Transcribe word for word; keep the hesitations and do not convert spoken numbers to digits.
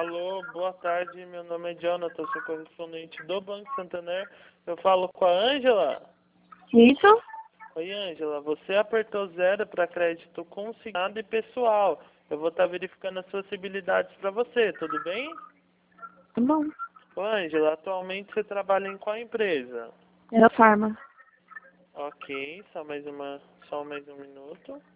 Alô, boa tarde, meu nome é Jonathan, sou correspondente do Banco Santander. Eu falo com a Ângela? Isso? Oi, Ângela, você apertou zero para crédito consignado e pessoal. Eu vou estar verificando as possibilidades para você, tudo bem? Tá bom. Ô, Ângela, atualmente você trabalha em qual empresa? Era Farma. Ok, só mais uma, só mais um minuto.